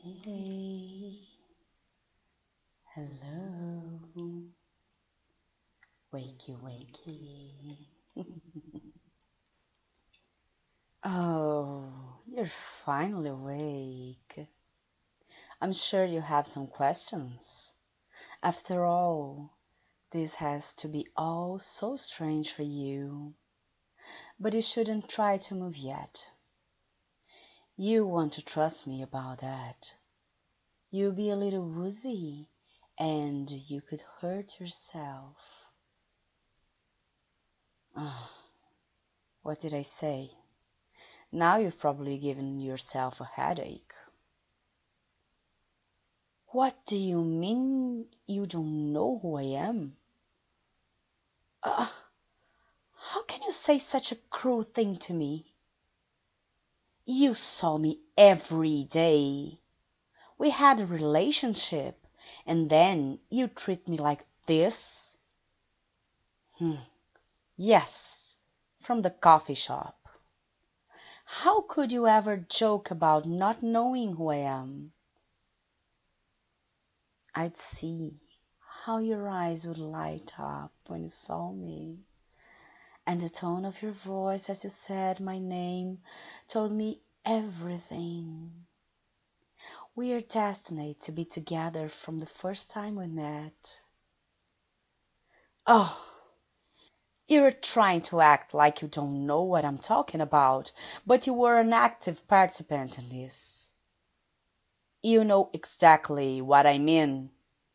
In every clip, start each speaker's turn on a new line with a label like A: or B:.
A: Hey, hello, wakey, wakey. Oh, you're finally awake. I'm sure you have some questions. After all, this has to be all so strange for you. But you shouldn't try to move yet. You want to trust me about that. You'll be a little woozy, and you could hurt yourself. Ah, what did I say? Now you've probably given yourself a headache. What do you mean you don't know who I am? Uh, how can you say such a cruel thing to me? You saw me every day. We had a relationship, and then you treat me like this? Hmm. Yes, from the coffee shop. How could you ever joke about not knowing who I am? I'd see how your eyes would light up when you saw me, and the tone of your voice as you said my name told me everything. We are destined to be together from the first time we met. Oh, you're trying to act like you don't know what I'm talking about, but you were an active participant in this. You know exactly what I mean.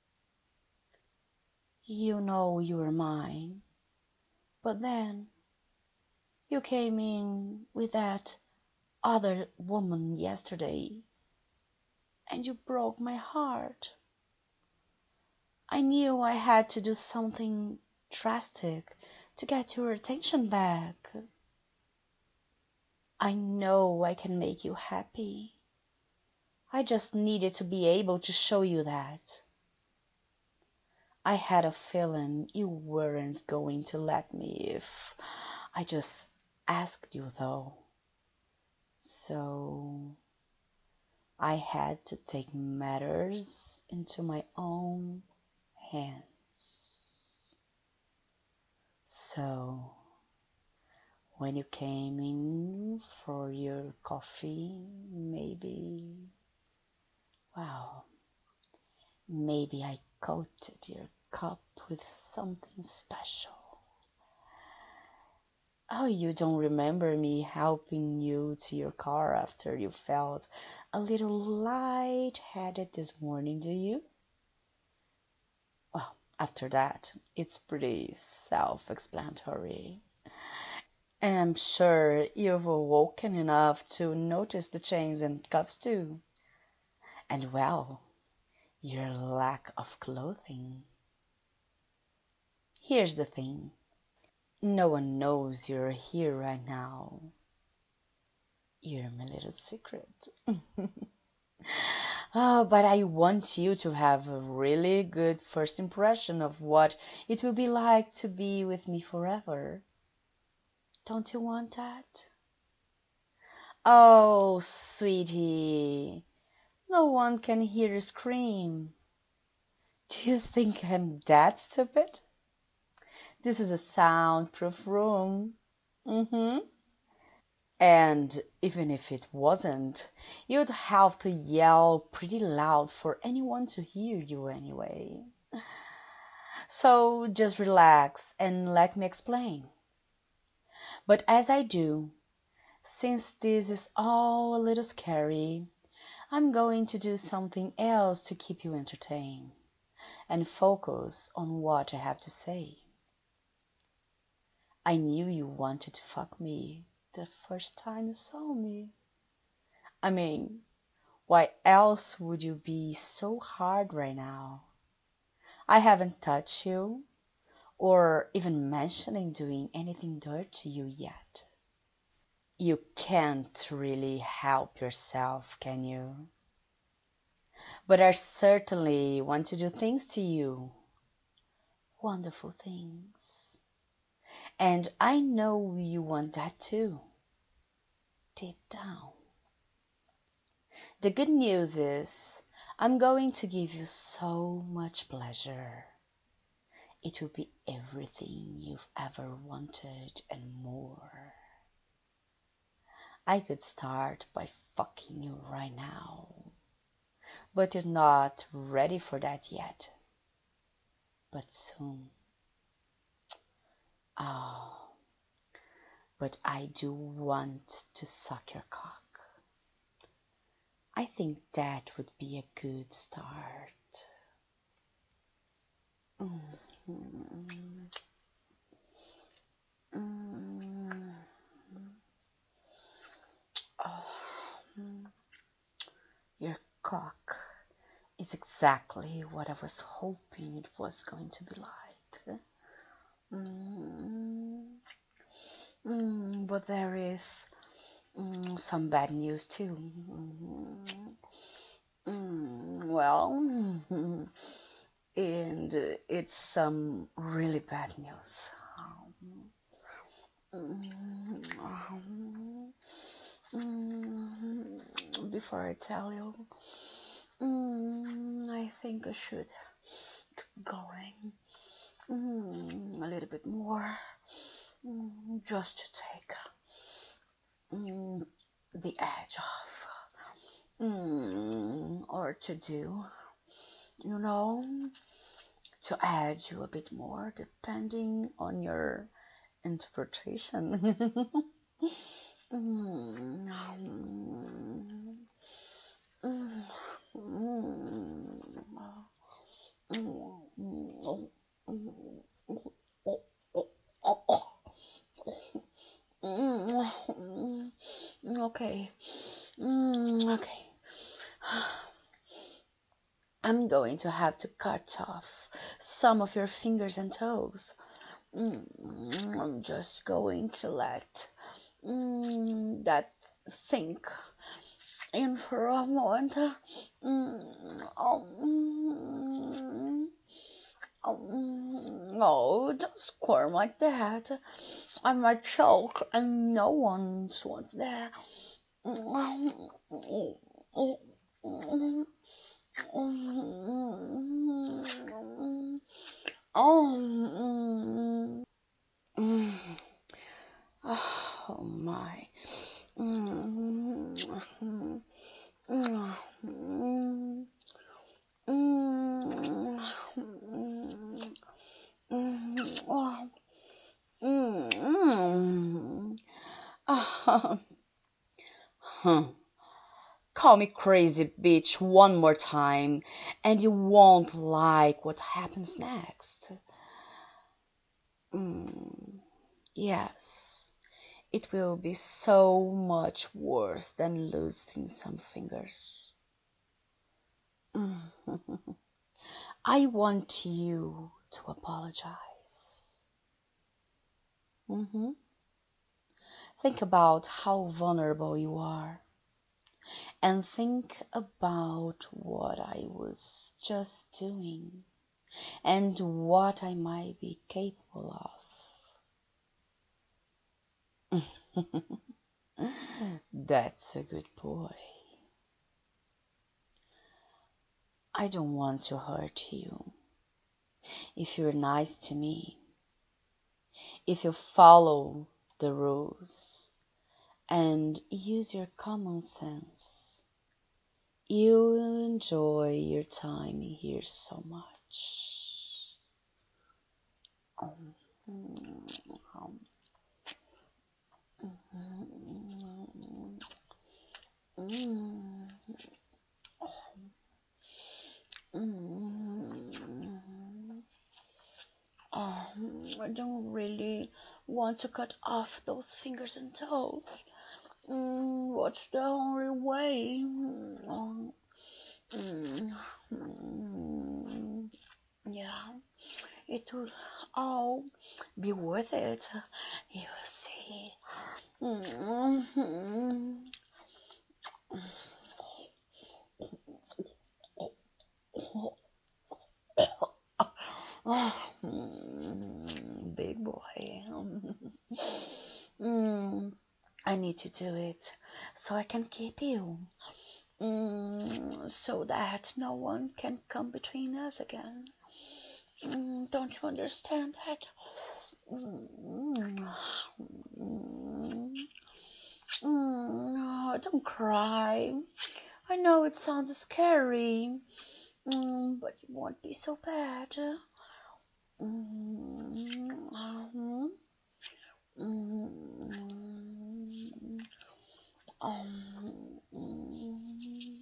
A: You know you're mine, but then you came in with that other woman yesterday, and you broke my heart. I knew I had to do something drastic to get your attention back. I know I can make you happy. I just needed to be able to show you that. I had a feeling you weren't going to let me if I just asked you, though. So I had to take matters into my own hands. So when you came in for your coffee, well, maybe I coated your cup with something special. Oh, you don't remember me helping you to your car after you felt a little light-headed this morning, do you? Well, after that, it's pretty self-explanatory. And I'm sure you've awoken enough to notice the chains and cuffs too. And well, your lack of clothing. Here's the thing. No one knows you're here right now. You're my little secret. Oh, but I want you to have a really good first impression of what it will be like to be with me forever. Don't you want that? Oh, sweetie, no one can hear you scream. Do you think I'm that stupid? This is a soundproof room. Mm-hmm. And even if it wasn't, you'd have to yell pretty loud for anyone to hear you anyway. So just relax and let me explain. But as I do, since this is all a little scary, I'm going to do something else to keep you entertained and focus on what I have to say. I knew you wanted to fuck me the first time you saw me. I mean, why else would you be so hard right now? I haven't touched you or even mentioning doing anything dirty to you yet. You can't really help yourself, can you? But I certainly want to do things to you. Wonderful things. And I know you want that too, deep down. The good news is I'm going to give you so much pleasure. It will be everything you've ever wanted and more. I could start by fucking you right now, but you're not ready for that yet. But soon. Oh, but I do want to suck your cock. I think that would be a good start. Mm. Mm. Oh, your cock is exactly what I was hoping it was going to be like. Mm. But there is some bad news too. Well, and it's some really bad news. Before I tell you, I think I should keep going a little bit more, just to take the edge off, or to do, you know, to add you a bit more depending on your interpretation. Okay. Okay. I'm going to have to cut off some of your fingers and toes. I'm just going to let that sink in for a moment. No, don't squirm like that. I might choke, and no one wants that. Oh my. Call me crazy bitch one more time, and you won't like what happens next. Yes, it will be so much worse than losing some fingers. I want you to apologize. Think about how vulnerable you are, and think about what I was just doing and what I might be capable of. That's a good boy. I don't want to hurt you. If you're nice to me, if you follow the rules and use your common sense, you will enjoy your time here so much. I don't really want to cut off those fingers and toes. What's the only way? Yeah, it will all be worth it. You will see. Big boy. I need to do it so I can keep you. so that no one can come between us again. Don't you understand that? Mm, don't cry. I know it sounds scary, but it won't be so bad. Mm, mm, mm,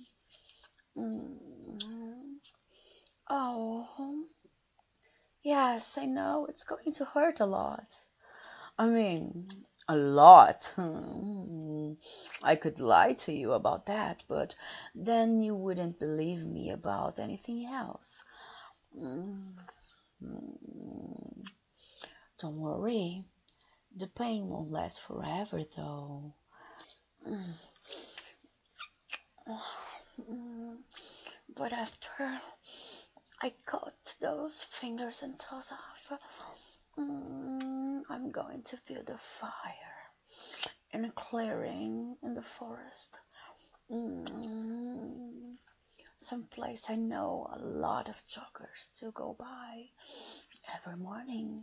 A: mm. Oh, yes, I know it's going to hurt a lot. I mean, a lot. I could lie to you about that, but then you wouldn't believe me about anything else. Mm, mm, Don't worry, the pain won't last forever, though. Mm, mm, But after I cut those fingers and toes off, I'm going to build a fire in a clearing in the forest. Mm, Some place I know a lot of joggers to go by every morning.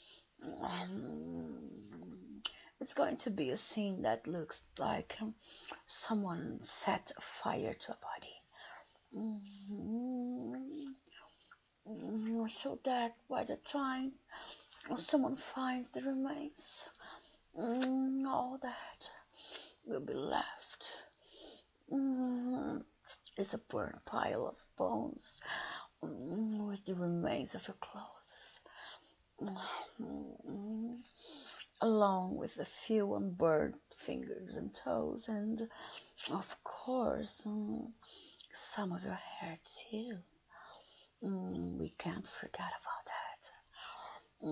A: It's going to be a scene that looks like someone set fire to a body. Mm, so that by the time someone finds the remains, all that will be left is a burnt pile of bones with the remains of your clothes, along with a few unburned fingers and toes, and of course, some of your hair too. We can't forget about that.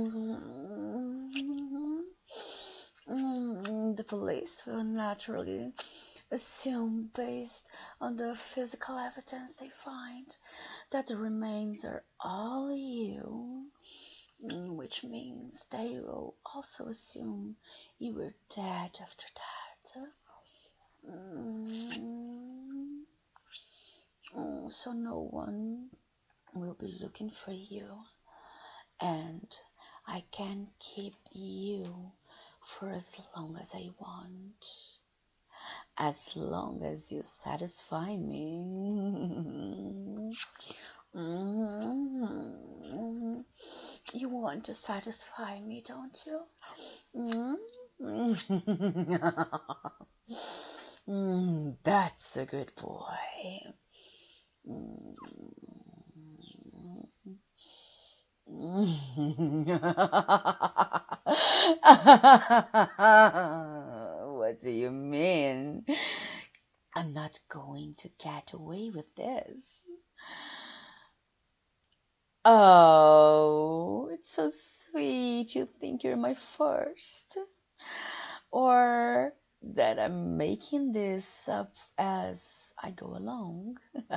A: The police will naturally assume, based on the physical evidence they find, that the remains are all you, which means they will also assume you were dead after that. Mm, so no one will be looking for you, and I can keep you for as long as I want, as long as you satisfy me. Mm, You want to satisfy me, don't you? Mm. That's a good boy. Mm. What do you mean? I'm not going to get away with this. Oh, it's so sweet. You think you're my first. Or that I'm making this up as I go along.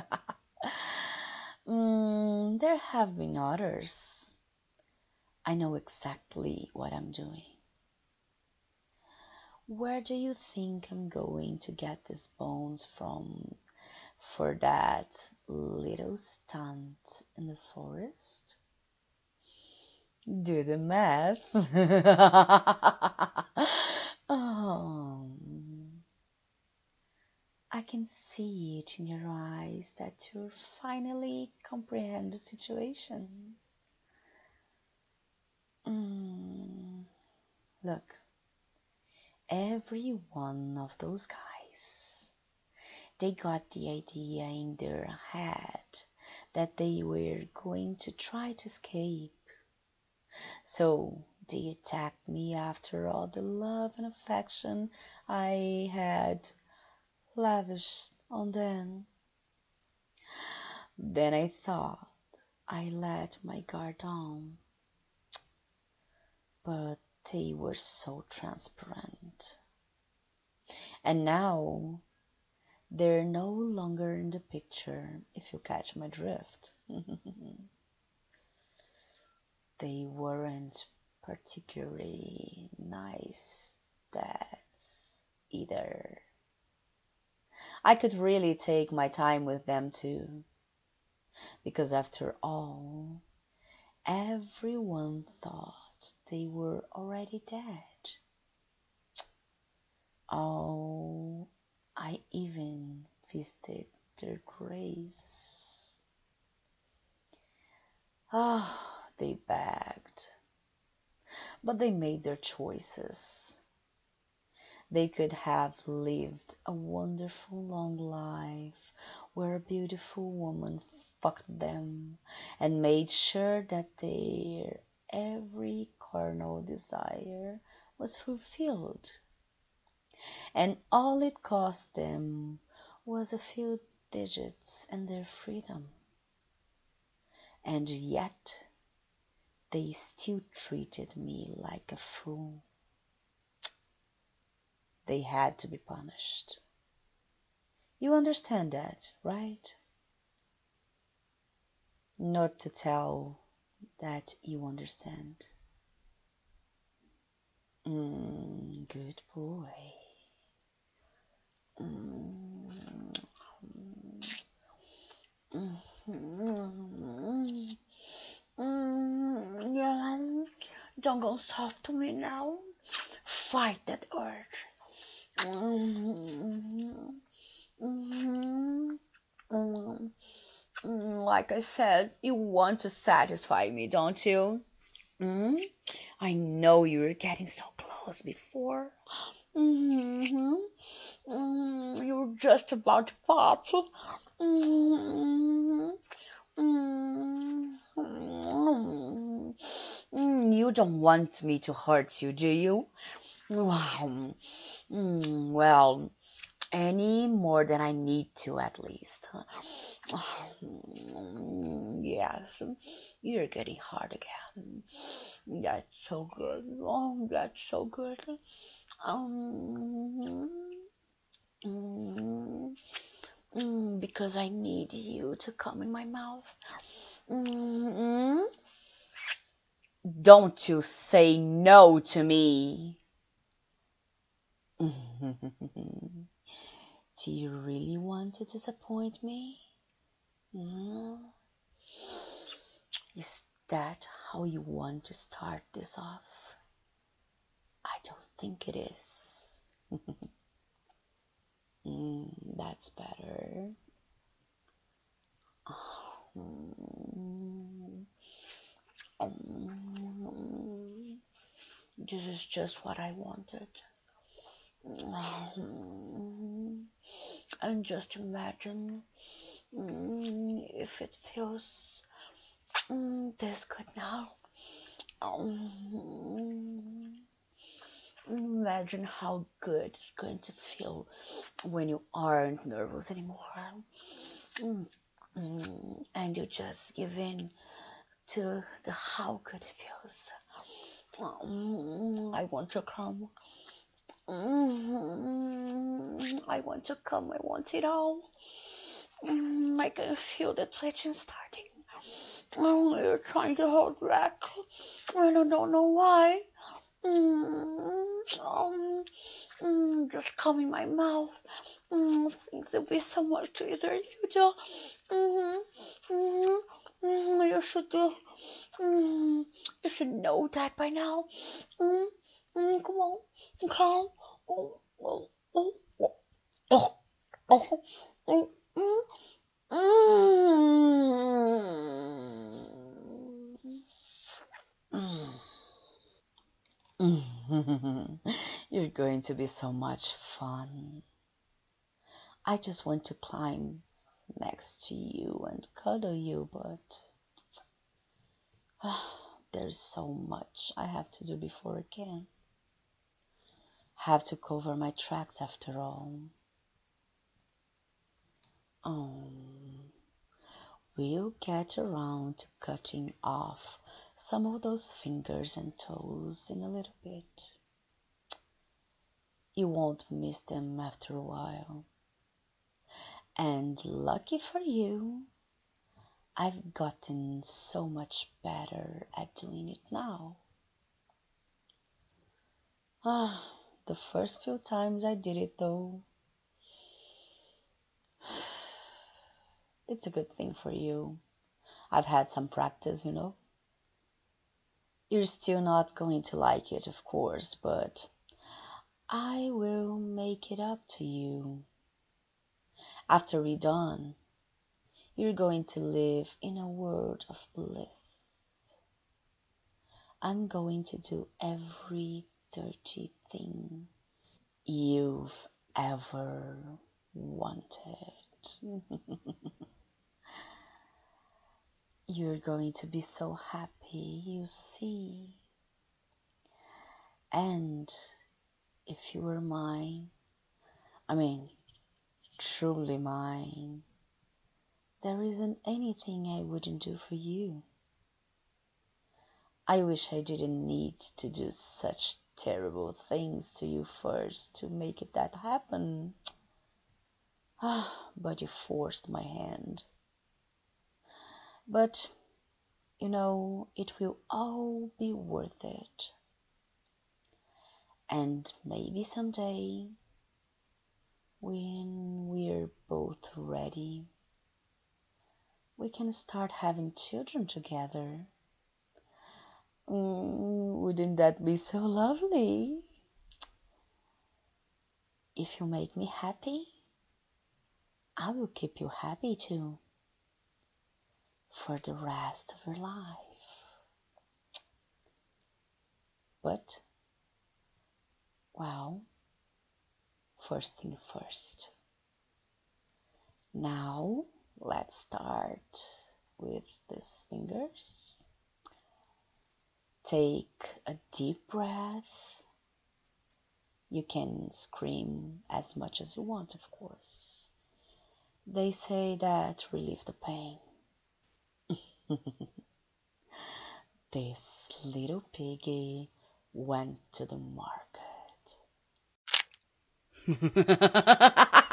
A: There have been others. I know exactly what I'm doing. Where do you think I'm going to get these bones from for that little stunt in the forest? Do the math. um, I can see it in your eyes that you finally comprehend the situation. Mm, Look, every one of those guys, they got the idea in their head that they were going to try to escape. So they attacked me after all the love and affection I had lavished on them. Then I thought I let my guard down, but they were so transparent. And now they're no longer in the picture, if you catch my drift. They weren't particularly nice dads either. I could really take my time with them too, because after all, everyone thought they were already dead. Oh, I even visited their graves. Ah, they begged, but they made their choices. They could have lived a wonderful long life where a beautiful woman fucked them and made sure that their every carnal desire was fulfilled. And all it cost them was a few digits and their freedom. And yet they still treated me like a fool. They had to be punished. You understand that, right? Not to tell that you understand. Good boy. Mm, mm, mm, yeah, don't go soft to me now. Fight that urge. Mm, mm, mm, like I said, you want to satisfy me, don't you? Mm? I know you were getting so close before. Mm-hmm. You were just about to pop. Mm-hmm. You don't want me to hurt you, do you? Wow. Well, any more than I need to, at least. Yes, you're getting hard again. That's so good. Oh, that's so good. Um, mm, because I need you to come in my mouth. Mm, don't you say no to me. Do you really want to disappoint me? Mm? Is that how you want to start this off? I don't think it is. That's better. Mm, mm, this is just what I wanted. And just imagine if it feels this good now. Um, Imagine how good it's going to feel when you aren't nervous anymore. Mm, and you just give in to the how good it feels. I want to come. I want to come. I want it all. I can feel the twitching starting. You're trying to hold back. I don't know why. Just come in my mouth. Things will be so much easier if you do. You should do. You should know that by now. Come on, come. Oh, oh, oh, oh, oh, oh, oh, mm. You're going to be so much fun. I just want to climb next to you and cuddle you, but there's so much I have to do before I can. Have to cover my tracks after all. Um, we'll get around to cutting off some of those fingers and toes in a little bit. You won't miss them after a while. And lucky for you, I've gotten so much better at doing it now. The first few times I did it though, It's a good thing for you. I've had some practice. You're still not going to like it, of course, but I will make it up to you. After we're done, you're going to live in a world of bliss. I'm going to do every dirty thing you've ever wanted. You're going to be so happy, you see. And if you were mine, I mean, truly mine, there isn't anything I wouldn't do for you. I wish I didn't need to do such terrible things to you first to make it that happen. But you forced my hand. But, it will all be worth it. And maybe someday, when we're both ready, we can start having children together. Wouldn't that be so lovely? If you make me happy, I will keep you happy too, for the rest of your life. But, well, first thing first. Now, let's start with these fingers. Take a deep breath. You can scream as much as you want, of course. They say that relieve the pain. This little piggy went to the market.